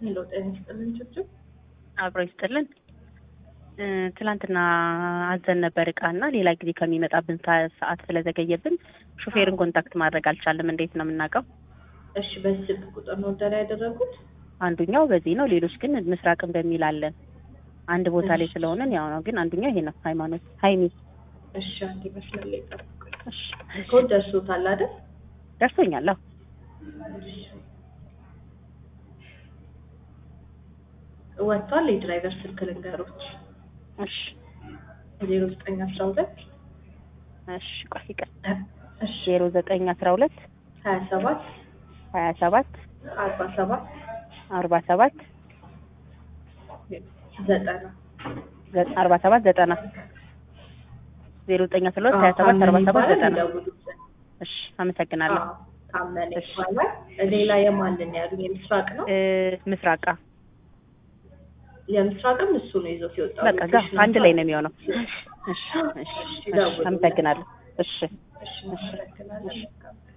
ሄሎ ጤና ይስጥልን ጭብጭብ አብሮ ይስጥልን። ትላንትና አዘን ነበር እቃና ሌላ ጊዜ ከሚመጣብን ሰዓት ስለዘገየብን ሹፌርን ኮንታክት ማድረግ አልቻለም። እንዴት ነው የምናውቀው? እሺ በዚህ ስልክ ቁጥር ነው ደራ ያደረጉት? አንዱኛው በዚህ ነው፣ ሌሎች ግን ምስራቅን በሚል አለን። አንድ ቦታ ላይ ስለሆነን ያው ነው። ግን አንዱኛው ይሄ ነው፣ ሃይማኖት ሃይሚ። እሺ አንዴ መስመር ላይ ጠብቁኝ። እሺ ኮድ ደርሶታል አይደል? ደርሶኛል። አዎ ወጥቷል። የድራይቨር ስልክ ልንገሮች። እሺ 0912 እሺ ቆይ ይቀር። እሺ 0912 27 47 47 47 90 47 90 0912 27 47 90። እሺ አመሰግናለሁ። ታመነ ይባላል። ሌላ የማንን ያሉኝ? የምስራቅ ነው። ምስራቃ የምስራቅም እሱ ነው ይዞ ሲወጣው። በቃ ጋር አንድ ላይ ነው የሚሆነው። እሺ እሺ አመሰግናለሁ። እሺ እሺ አመሰግናለሁ።